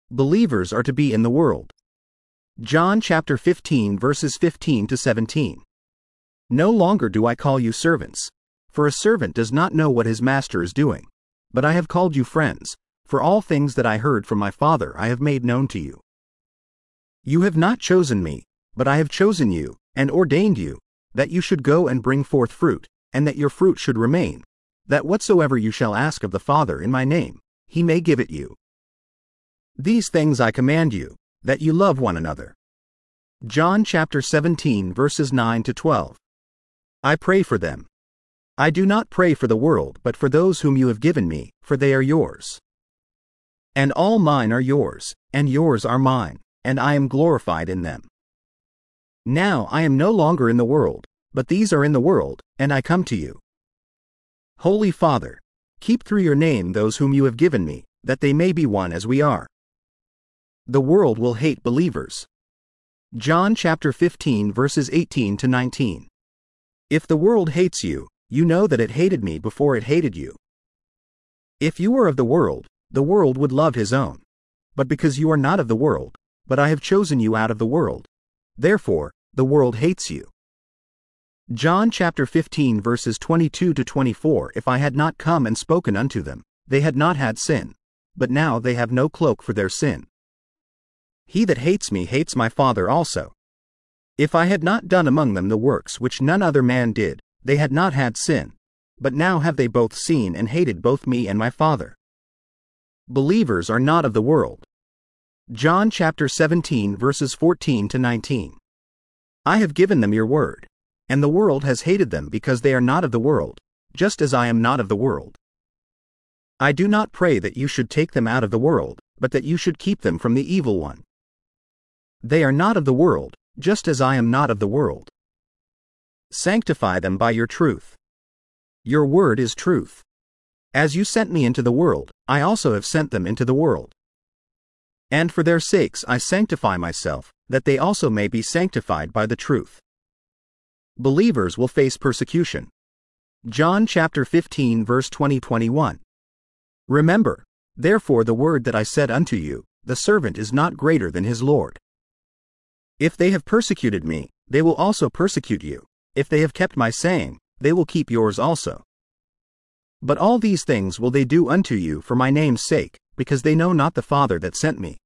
Believers are to be in the world. John chapter 15 verses 15 to 17. No longer do I call you servants, for a servant does not know what his master is doing. But I have called you friends, for all things that I heard from my Father I have made known to you. You have not chosen me, but I have chosen you, and ordained you, that you should go and bring forth fruit, and that your fruit should remain, that whatsoever you shall ask of the Father in my name, he may give it you. These things I command you, that you love one another. John chapter 17 verses 9 to 12. I pray for them. I do not pray for the world, but for those whom you have given me, for they are yours. And all mine are yours, and yours are mine, and I am glorified in them. Now I am no longer in the world, but these are in the world, and I come to you. Holy Father, keep through your name those whom you have given me, that they may be one as we are. The world will hate believers. John chapter 15 verses 18 to 19. If the world hates you, you know that it hated me before it hated you. If you were of the world would love his own. But because you are not of the world, but I have chosen you out of the world, therefore the world hates you. John chapter 15 verses 22 to 24. If I had not come and spoken unto them, they had not had sin, but now they have no cloak for their sin. He that hates me hates my Father also. If I had not done among them the works which none other man did, they had not had sin, but now have they both seen and hated both me and my Father. Believers are not of the world. John chapter 17 verses 14 to 19. I have given them your word, and the world has hated them because they are not of the world, just as I am not of the world. I do not pray that you should take them out of the world, but that you should keep them from the evil one. They are not of the world, just as I am not of the world. Sanctify them by your truth. Your word is truth. As you sent me into the world, I also have sent them into the world. And for their sakes I sanctify myself, that they also may be sanctified by the truth. Believers will face persecution. John chapter 15 verse 20-21. Remember, therefore the word that I said unto you, the servant is not greater than his Lord. If they have persecuted me, they will also persecute you. If they have kept my saying, they will keep yours also. But all these things will they do unto you for my name's sake, because they know not the Father that sent me.